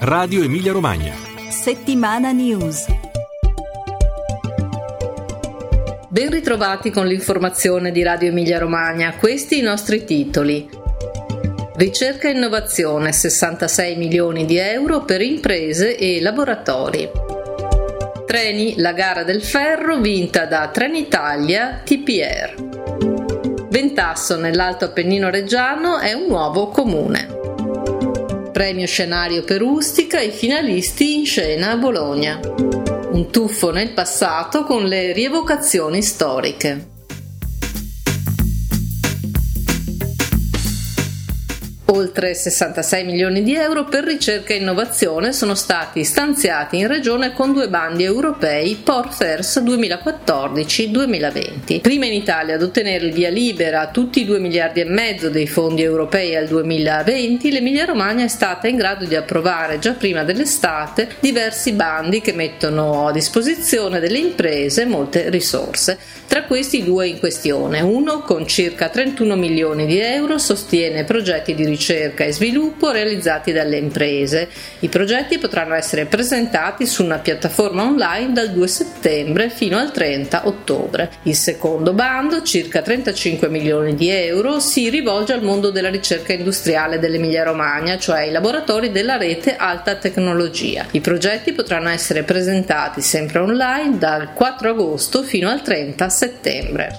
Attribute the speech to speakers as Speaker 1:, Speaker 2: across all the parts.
Speaker 1: Radio Emilia Romagna.
Speaker 2: Settimana News.
Speaker 3: Ben ritrovati con l'informazione di Radio Emilia Romagna. Questi i nostri titoli. Ricerca e innovazione, 66 milioni di euro per imprese e laboratori. Treni, la gara del ferro vinta da Trenitalia TPR. Ventasso nell'Alto Appennino Reggiano è un nuovo comune. Premio scenario per Ustica, i finalisti in scena a Bologna. Un tuffo nel passato con le rievocazioni storiche. Oltre 66 milioni di euro per ricerca e innovazione sono stati stanziati in regione con 2 bandi europei POR-FERS 2014-2020. Prima in Italia ad ottenere il via libera a tutti i 2,5 miliardi dei fondi europei al 2020, l'Emilia Romagna è stata in grado di approvare già prima dell'estate diversi bandi che mettono a disposizione delle imprese molte risorse. Tra questi 2 in questione. Uno, con circa 31 milioni di euro, sostiene progetti di ricerca e sviluppo realizzati dalle imprese. I progetti potranno essere presentati su una piattaforma online dal 2 settembre fino al 30 ottobre. Il secondo bando, circa 35 milioni di euro, si rivolge al mondo della ricerca industriale dell'Emilia Romagna, cioè ai laboratori della rete alta tecnologia. I progetti potranno essere presentati sempre online dal 4 agosto fino al 30 settembre.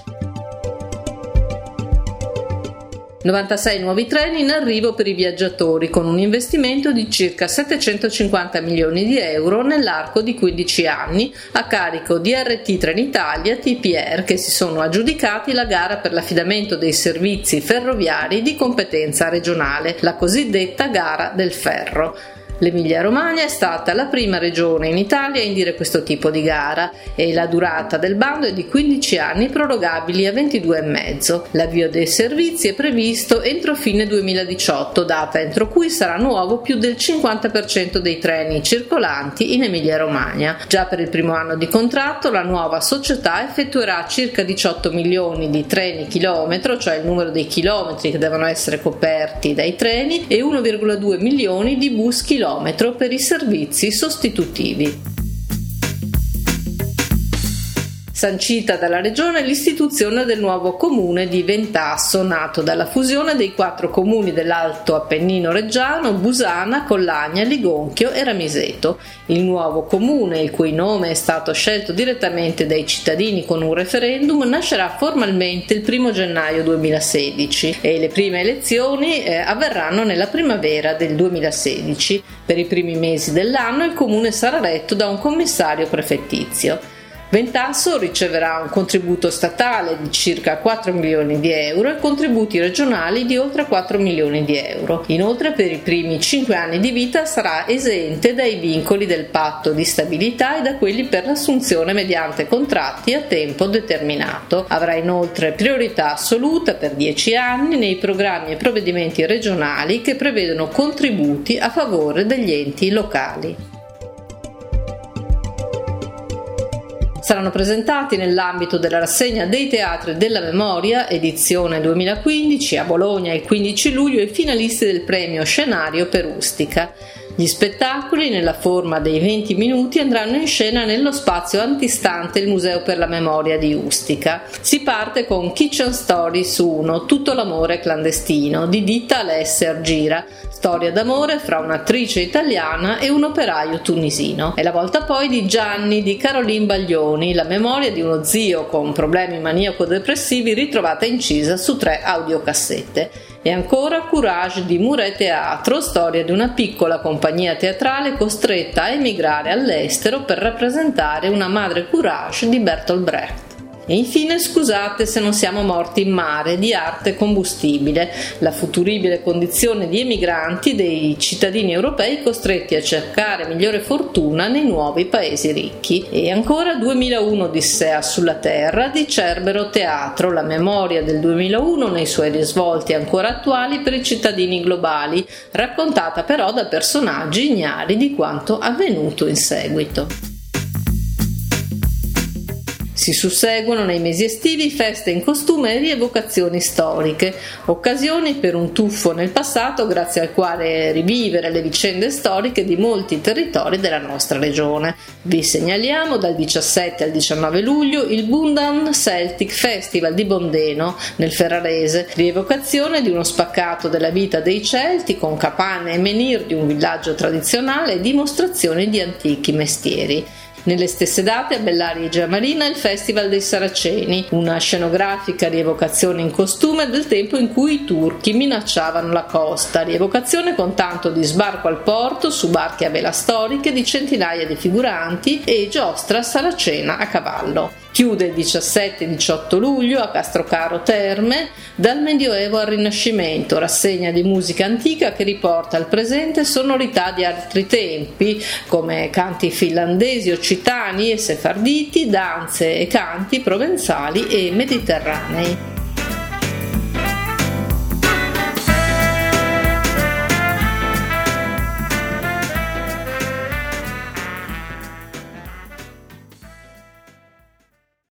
Speaker 3: 96 nuovi treni in arrivo per i viaggiatori con un investimento di circa 750 milioni di euro nell'arco di 15 anni a carico di RT Trenitalia TPR, che si sono aggiudicati la gara per l'affidamento dei servizi ferroviari di competenza regionale, la cosiddetta gara del ferro. L'Emilia Romagna è stata la prima regione in Italia a indire questo tipo di gara e la durata del bando è di 15 anni prorogabili a 22,5. L'avvio dei servizi è previsto entro fine 2018, data entro cui sarà nuovo più del 50% dei treni circolanti in Emilia Romagna. Già per il primo anno di contratto la nuova società effettuerà circa 18 milioni di treni chilometro, cioè il numero dei chilometri che devono essere coperti dai treni, e 1,2 milioni di bus chilometro per i servizi sostitutivi. Sancita dalla Regione l'istituzione del nuovo comune di Ventasso, nato dalla fusione dei 4 comuni dell'Alto Appennino Reggiano, Busana, Collagna, Ligonchio e Ramiseto. Il nuovo comune, il cui nome è stato scelto direttamente dai cittadini con un referendum, nascerà formalmente il 1 gennaio 2016 e le prime elezioni avverranno nella primavera del 2016. Per i primi mesi dell'anno il comune sarà retto da un commissario prefettizio. Ventasso riceverà un contributo statale di circa 4 milioni di euro e contributi regionali di oltre 4 milioni di euro. Inoltre, per i primi 5 anni di vita sarà esente dai vincoli del patto di stabilità e da quelli per l'assunzione mediante contratti a tempo determinato. Avrà inoltre priorità assoluta per 10 anni nei programmi e provvedimenti regionali che prevedono contributi a favore degli enti locali. Saranno presentati nell'ambito della rassegna dei teatri della memoria, edizione 2015, a Bologna il 15 luglio, i finalisti del premio scenario per Ustica. Gli spettacoli, nella forma dei 20 minuti, andranno in scena nello spazio antistante il Museo per la Memoria di Ustica. Si parte con Kitchen Stories 1, Tutto l'amore clandestino, di Dita Alessia Argira, storia d'amore fra un'attrice italiana e un operaio tunisino. È la volta poi di Gianni di Caroline Baglioni, la memoria di uno zio con problemi maniaco-depressivi ritrovata incisa su 3 audiocassette. E ancora Courage di Muret Teatro, storia di una piccola compagnia teatrale costretta a emigrare all'estero per rappresentare una madre Courage di Bertolt Brecht. E infine Scusate se non siamo morti in mare di Arte Combustibile, la futuribile condizione di emigranti dei cittadini europei costretti a cercare migliore fortuna nei nuovi paesi ricchi. E ancora 2001 Odissea sulla Terra di Cerbero Teatro, la memoria del 2001 nei suoi risvolti ancora attuali per i cittadini globali, raccontata però da personaggi ignari di quanto avvenuto in seguito. Si susseguono nei mesi estivi feste in costume e rievocazioni storiche, occasioni per un tuffo nel passato grazie al quale rivivere le vicende storiche di molti territori della nostra regione. Vi segnaliamo dal 17 al 19 luglio il Bundan Celtic Festival di Bondeno nel Ferrarese, rievocazione di uno spaccato della vita dei Celti con capanne e menhir di un villaggio tradizionale e dimostrazioni di antichi mestieri. Nelle stesse date a Bellaria Giamarina il Festival dei Saraceni, una scenografica rievocazione in costume del tempo in cui i turchi minacciavano la costa, rievocazione con tanto di sbarco al porto su barche a vela storiche di centinaia di figuranti e giostra saracena a cavallo. Chiude il 17 e 18 luglio a Castrocaro Terme, dal Medioevo al Rinascimento, rassegna di musica antica che riporta al presente sonorità di altri tempi, come canti finlandesi, occitani e sefarditi, danze e canti provenzali e mediterranei.